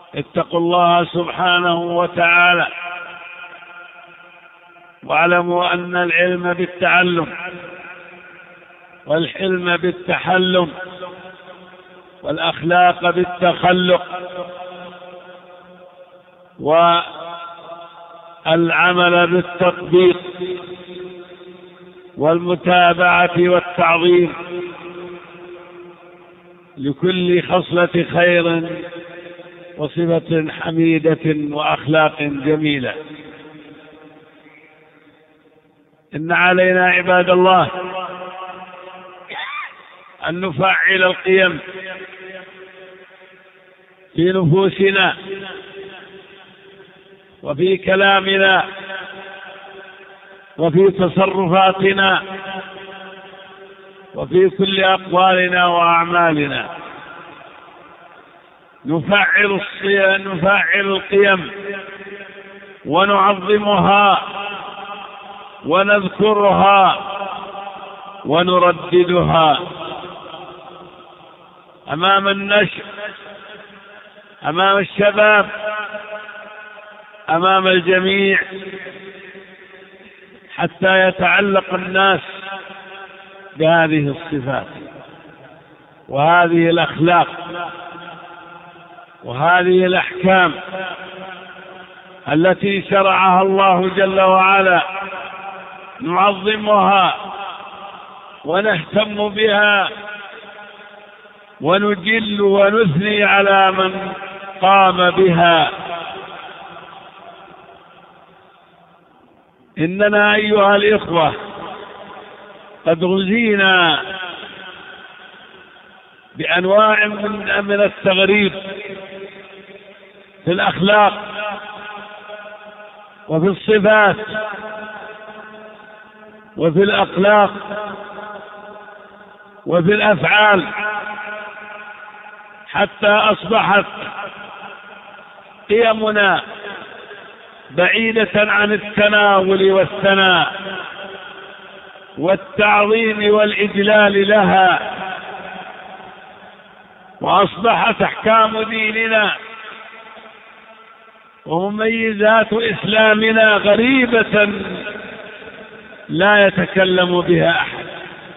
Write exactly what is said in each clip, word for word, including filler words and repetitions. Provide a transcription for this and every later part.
اتقوا الله سبحانه وتعالى، واعلموا أن العلم بالتعلم، والحلم بالتحلم، والأخلاق بالتخلق، والعمل بالتطبيق، والمتابعة والتعظيم لكل خصلة خير وصفة حميدة وأخلاق جميلة. إن علينا عباد الله أن نفعل القيم في نفوسنا وفي كلامنا وفي تصرفاتنا وفي كل أقوالنا وأعمالنا. نفعل نفعل القيم ونعظمها ونذكرها ونرددها أمام النشء، أمام الشباب، أمام الجميع، حتى يتعلق الناس بهذه الصفات وهذه الأخلاق وهذه الأحكام التي شرعها الله جل وعلا. نعظمها ونهتم بها ونجل ونثني على من قام بها. إننا أيها الإخوة قد غزينا بأنواع من من التغريب في الأخلاق وفي الصفات وفي الأخلاق وفي الأفعال، حتى أصبحت قيمنا بعيدة عن التناول والثناء والتعظيم والإجلال لها، وأصبحت أحكام ديننا ومميزات إسلامنا غريبة لا يتكلم بها أحد.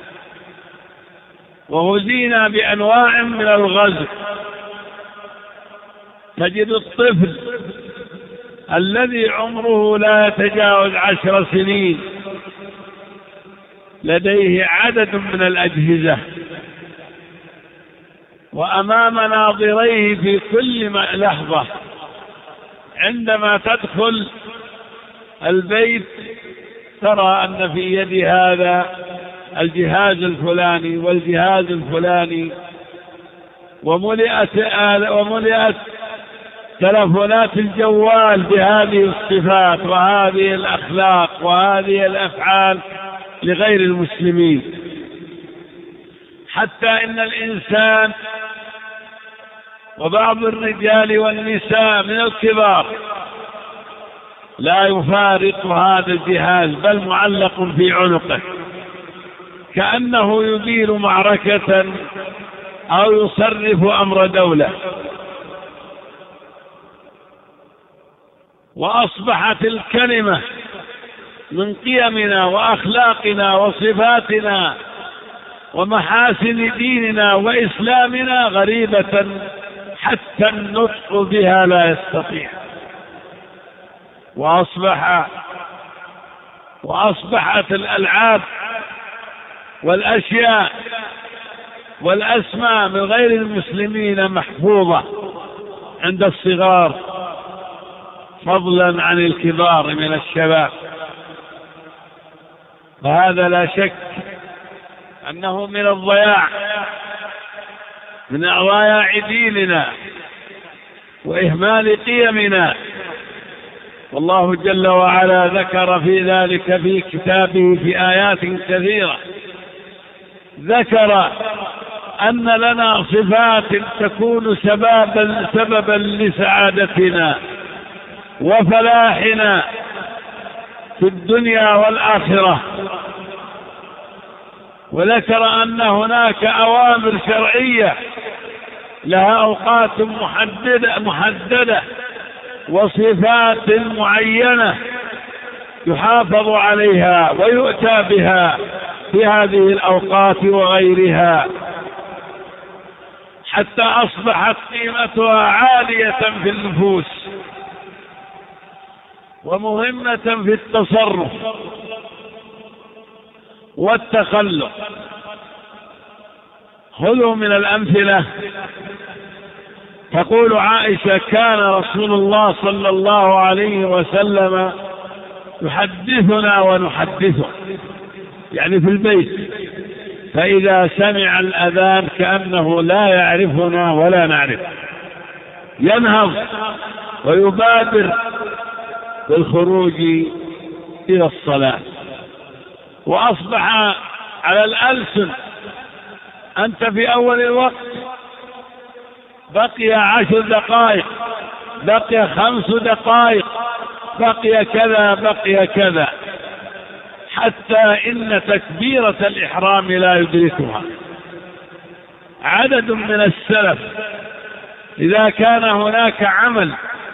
وغزينا بأنواع من الغزو. تجد الطفل الذي عمره لا يتجاوز عشر سنين لديه عدد من الأجهزة، وأمام ناظريه في كل لحظة عندما تدخل البيت ترى أن في يد هذا الجهاز الفلاني والجهاز الفلاني، وملئت وملئت تلفونات الجوال بهذه الصفات وهذه الأخلاق وهذه الأفعال لغير المسلمين، حتى إن الإنسان وبعض الرجال والنساء من الكبار لا يفارق هذا الجهاز، بل معلق في عنقه كأنه يدير معركة أو يصرف أمر دولة. وأصبحت الكلمة من قيمنا وأخلاقنا وصفاتنا ومحاسن ديننا وإسلامنا غريبة حتى النطق بها لا يستطيع. وأصبح وأصبحت الألعاب والأشياء والأسماء من غير المسلمين محفوظة عند الصغار فضلا عن الكبار من الشباب. فهذا لا شك أنه من الضياع، من ضياع ديننا وإهمال قيمنا. والله جل وعلا ذكر في ذلك في كتابه في آيات كثيرة، ذكر أن لنا صفات تكون سببا سببا لسعادتنا وفلاحنا في الدنيا والآخرة، وذكر أن هناك أوامر شرعية لها أوقات محددة محددة وصفات معينة يحافظ عليها ويؤتى بها في هذه الأوقات وغيرها، حتى أصبحت قيمتها عالية في النفوس ومهمة في التصرف والتخلق. خذوا من الأمثلة. تقول عائشة: كان رسول الله صلى الله عليه وسلم يحدثنا ونحدثه، يعني في البيت، فإذا سمع الأذان كأنه لا يعرفنا ولا نعرف، ينهض ويبادر بالخروج إلى الصلاة. وأصبح على الألسن: أنت في أول الوقت، بقي عشر دقائق، بقي خمس دقائق، بقي كذا بقي كذا، حتى إن تكبيرة الإحرام لا يدركها. عدد من السلف إذا كان هناك عمل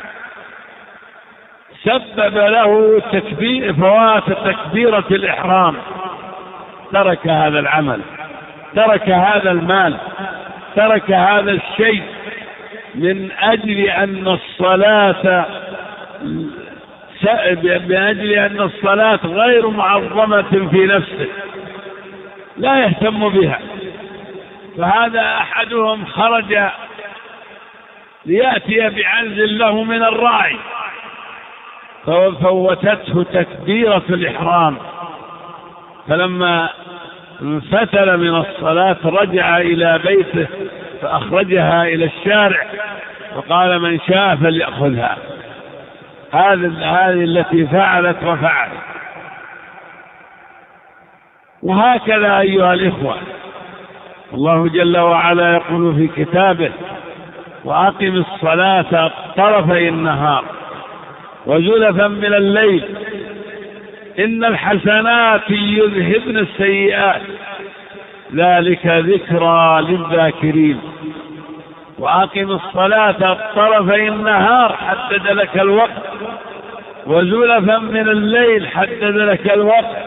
سبب له تكبير فوات تكبيرة الإحرام ترك هذا العمل، ترك هذا المال، ترك هذا الشيء، من أجل أن الصلاة من أجل أن الصلاة غير معظمة في نفسه، لا يهتم بها. فهذا أحدهم خرج ليأتي بعنز له من الراعي ففوتته تكبيرة الإحرام، فلما انفتل من الصلاة رجع إلى بيته فأخرجها إلى الشارع وقال: من شاء فليأخذها. هذه التي فعلت وفعلت. وهكذا أيها الإخوة، الله جل وعلا يقول في كتابه: وأقم الصلاة طرفي النهار وزلفا من الليل إن الحسنات يذهبن السيئات ذلك ذكرى للذاكرين. وأقم الصلاة طرفي النهار حدد لك الوقت، وزلفا من الليل حدد لك الوقت.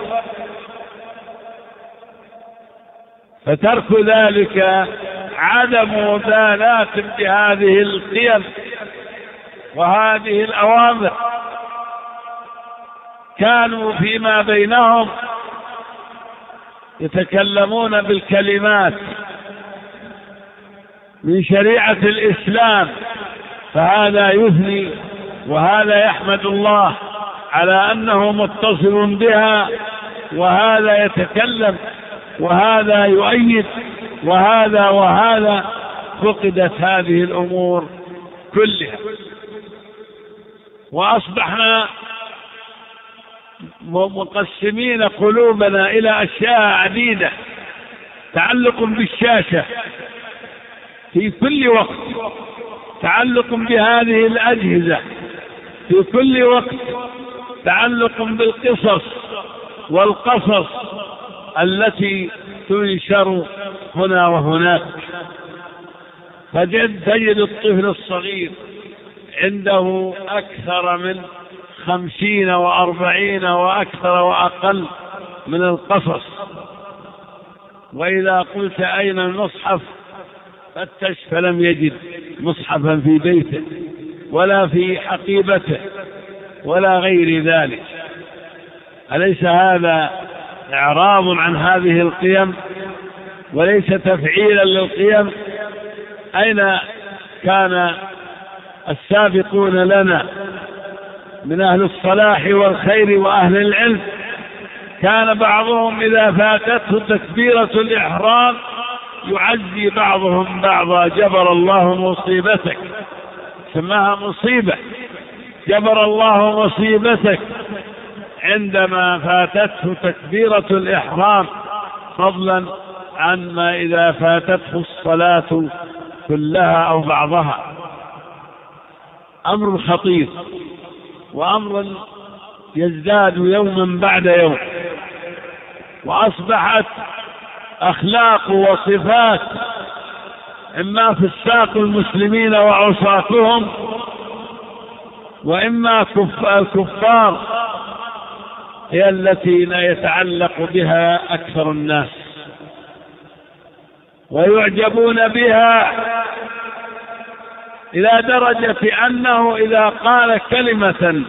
فترك ذلك عدم مبالاة بهذه القيم وهذه الأوامر. كانوا فيما بينهم يتكلمون بالكلمات من شريعة الإسلام، فهذا يثني وهذا يحمد الله على أنه متصل بها، وهذا يتكلم وهذا يؤيد وهذا وهذا. فقدت هذه الأمور كلها، وأصبحنا مقسمين قلوبنا إلى أشياء عديدة. تعلق بالشاشة في كل وقت، تعلق بهذه الأجهزة في كل وقت، تعلق بالقصص والقصص التي تنشر هنا وهناك. فتجد الطفل الصغير عنده أكثر من خمسين وأربعين وأكثر وأقل من القصص، وإذا قلت أين المصحف فتش فلم يجد مصحفا في بيته ولا في حقيبته ولا غير ذلك. أليس هذا إعراض عن هذه القيم وليس تفعيلا للقيم؟ أين كان السابقون لنا من أهل الصلاح والخير وأهل العلم؟ كان بعضهم إذا فاتته تكبيرة الإحرام يعزي بعضهم بعضا: جبر الله مصيبتك، سماها مصيبة، جبر الله مصيبتك عندما فاتته تكبيرة الإحرام، فضلا عن ما إذا فاتته الصلاة كلها أو بعضها. أمر خطير وأمر يزداد يوما بعد يوم، وأصبحت أخلاق وصفات إما فساق المسلمين وعصاتهم، وإما الكفار هي التي يتعلق بها أكثر الناس ويعجبون بها، إلى درجة أنه إذا قال كلمة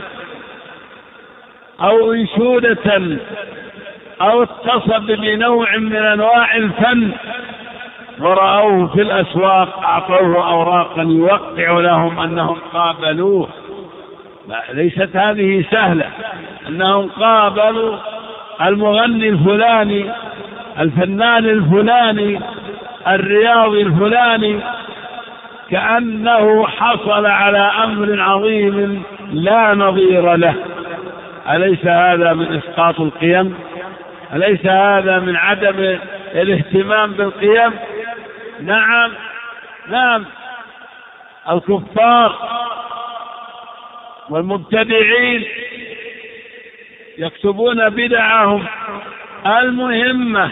أو انشودة أو اتصف بنوع من أنواع الفن ورأوه في الأسواق أعطوه أوراقا يوقع لهم أنهم قابلوه. ليست هذه سهلة، أنهم قابلوا المغني الفلاني، الفنان الفلاني، الرياضي الفلاني، كأنه حصل على أمر عظيم لا نظير له. أليس هذا من إسقاط القيم؟ أليس هذا من عدم الاهتمام بالقيم؟ نعم نعم، الكفار والمبتدعين يكتبون بدعهم المهمة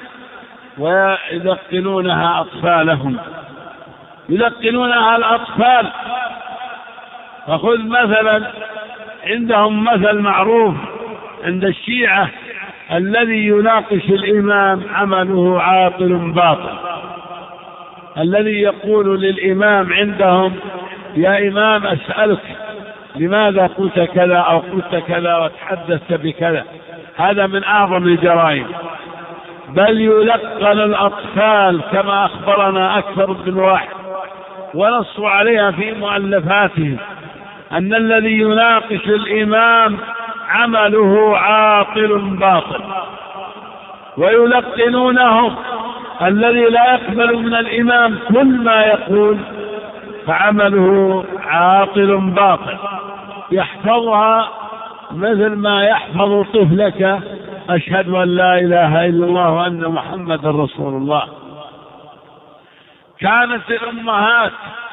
ويلقنونها أطفالهم، يلقنونها الأطفال. فخذ مثلا، عندهم مثل معروف عند الشيعة: الذي يناقش الإمام عمله عاطل باطل. الذي يقول للإمام عندهم: يا إمام أسألك لماذا قلت كذا أو قلت كذا وتحدثت بكذا، هذا من أعظم الجرائم. بل يلقن الأطفال كما أخبرنا أكثر من واحد ونصوا عليها في مؤلفاتهم أن الذي يناقش الإمام عمله عاطل باطل، ويلقنونهم الذي لا يقبل من الإمام كل ما يقول فعمله عاطل باطل، يحفظها مثل ما يحفظ طفلك أشهد أن لا إله إلا الله وأن محمد رسول الله. كانت الأمهات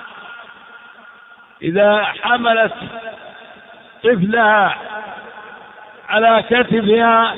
إذا حملت طفلها على كتفها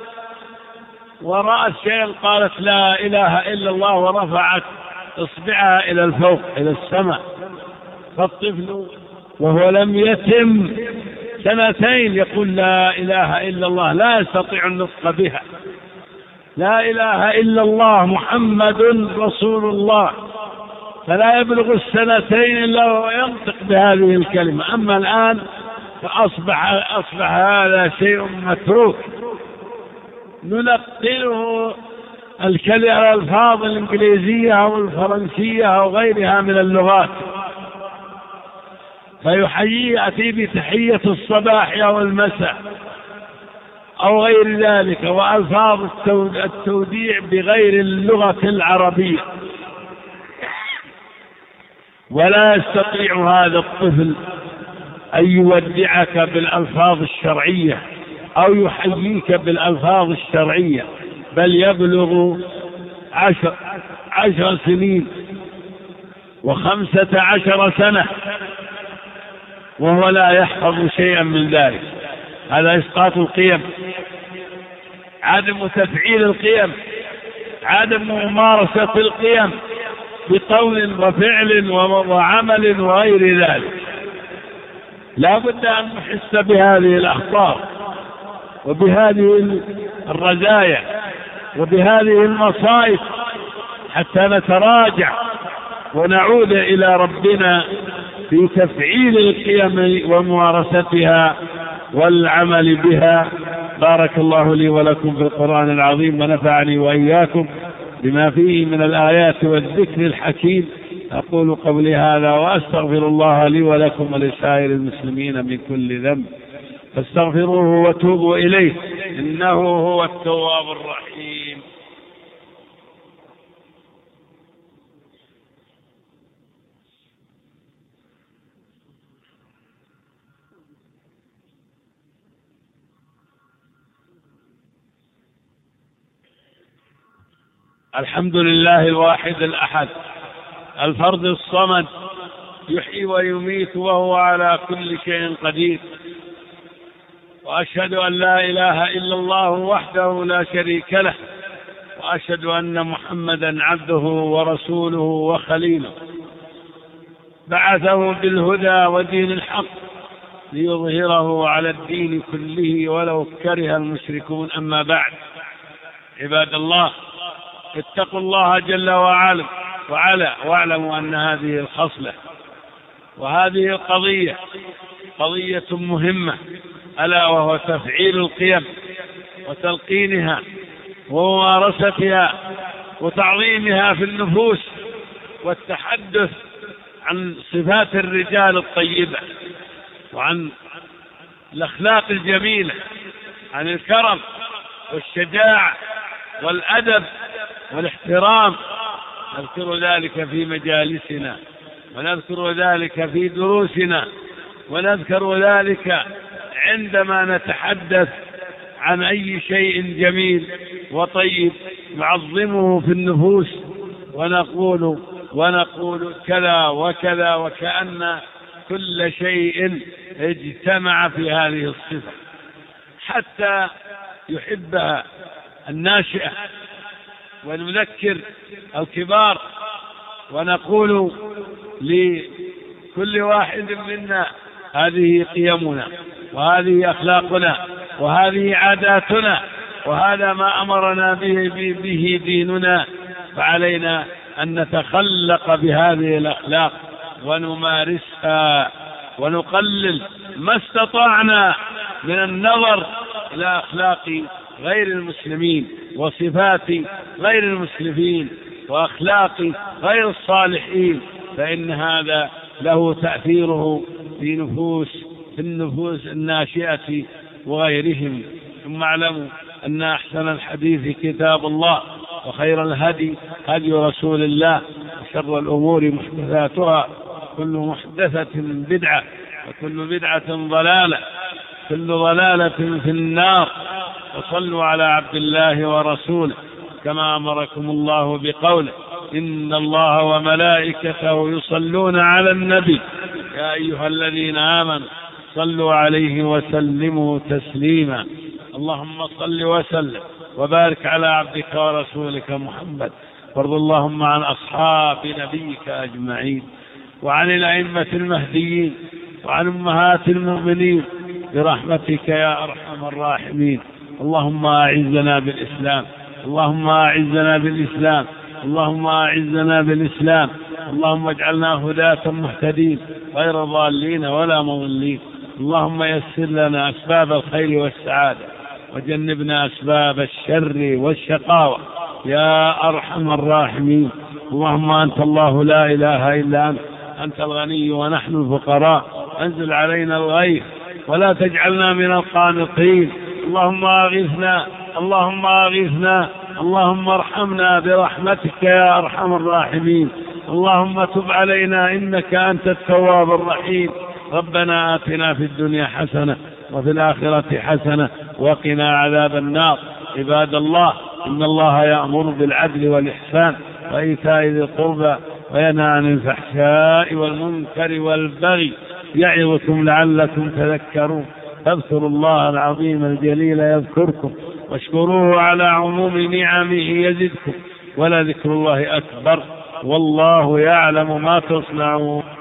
ورأت شيئا قالت لا إله إلا الله ورفعت إصبعها إلى الفوق إلى السماء، فالطفل وهو لم يتم سنتين يقول لا إله إلا الله، لا يستطيع النطق بها. لا إله إلا الله محمد رسول الله، فلا يبلغ السنتين إلا وهو ينطق بهذه الكلمة. أما الآن فأصبح أصبح هذا شيء متروك، نلقنه الألفاظ الإنجليزية أو الفرنسية أو غيرها من اللغات، فيحيي يأتي بتحية الصباح أو المساء أو غير ذلك، وألفاظ التوديع بغير اللغة العربية، ولا يستطيع هذا الطفل أن يودعك بالألفاظ الشرعية أو يحييك بالألفاظ الشرعية، بل يبلغ عشر, عشر سنين وخمسة عشر سنة وهو لا يحفظ شيئا من ذلك. هذا إسقاط القيم، عدم تفعيل القيم، عدم ممارسة القيم بقول وفعل وعمل وغير ذلك. لا بد أن نحس بهذه الأخطار وبهذه الرزايا وبهذه المصائب حتى نتراجع ونعود إلى ربنا في تفعيل القيم وممارستها والعمل بها. بارك الله لي ولكم في القرآن العظيم ونفعني وإياكم بما فيه من الآيات والذكر الحكيم. أقول قولي هذا وأستغفر الله لي ولكم ولسائر المسلمين من كل ذنب، فاستغفروه وتوبوا إليه إنه هو التواب الرحيم. الحمد لله الواحد الأحد الفرد الصمد، يحيي ويميت وهو على كل شيء قدير، وأشهد أن لا إله إلا الله وحده لا شريك له، وأشهد أن محمدا عبده ورسوله وخليله بعثه بالهدى ودين الحق ليظهره على الدين كله ولو كره المشركون. أما بعد، عباد الله، اتقوا الله جل وعلا وعلا واعلموا أن هذه الخصلة وهذه القضية قضية مهمة، ألا وهو تفعيل القيم وتلقينها وممارستها وتعظيمها في النفوس، والتحدث عن صفات الرجال الطيبة وعن الأخلاق الجميلة، عن الكرم والشجاعة والأدب والاحترام. نذكر ذلك في مجالسنا، ونذكر ذلك في دروسنا، ونذكر ذلك عندما نتحدث عن أي شيء جميل وطيب نعظمه في النفوس، ونقول ونقول كذا وكذا، وكأن كل شيء اجتمع في هذه الصفة حتى يحبها الناشئة، ونذكر الكبار ونقول لكل واحد منا هذه قيمنا وهذه أخلاقنا وهذه عاداتنا وهذا ما أمرنا به, به ديننا، فعلينا أن نتخلق بهذه الأخلاق ونمارسها، ونقلل ما استطعنا من النظر إلى أخلاق غير المسلمين وصفات غير المسلمين وأخلاق غير الصالحين، فإن هذا له تأثيره في نفوس في النفوس الناشئة وغيرهم. ثم اعلموا أن أحسن الحديث كتاب الله، وخير الهدي هدي رسول الله، وشر الأمور محدثاتها، كل محدثة بدعة، وكل بدعة ضلالة، كل ضلالة في النار. وصلوا على عبد الله ورسوله كما أمركم الله بقوله: إن الله وملائكته يصلون على النبي يا أيها الذين آمنوا صلوا عليه وسلموا تسليما. اللهم صل وسلم وبارك على عبدك ورسولك محمد، وارض اللهم عن أصحاب نبيك أجمعين، وعن الأئمة المهديين، وعن أمهات المؤمنين برحمتك يا أرحم الراحمين. اللهم أعزنا بالإسلام، اللهم أعزنا بالإسلام، اللهم أعزنا بالإسلام، اللهم اجعلنا هداة مهتدين غير ضالين ولا مضلين. اللهم يسر لنا أسباب الخير والسعادة، وجنبنا أسباب الشر والشقاوة يا أرحم الراحمين. اللهم أنت الله لا إله إلا أنت، أنت الغني ونحن الفقراء، أنزل علينا الغيث ولا تجعلنا من القانطين. اللهم أغثنا، اللهم أغثنا، اللهم ارحمنا برحمتك يا أرحم الراحمين. اللهم تب علينا إنك أنت التواب الرحيم. ربنا آتنا في الدنيا حسنة وفي الآخرة حسنة وقنا عذاب النار. عباد الله، إن الله يأمر بالعدل والإحسان وإيتاء ذي القربى وينهى عن الفحشاء والمنكر والبغي يعظكم لعلكم تذكرون. فاذكروا الله العظيم الجليل يذكركم، واشكروه على عموم نعمه يزدكم، ولذكر الله أكبر، والله يعلم ما تصنعون.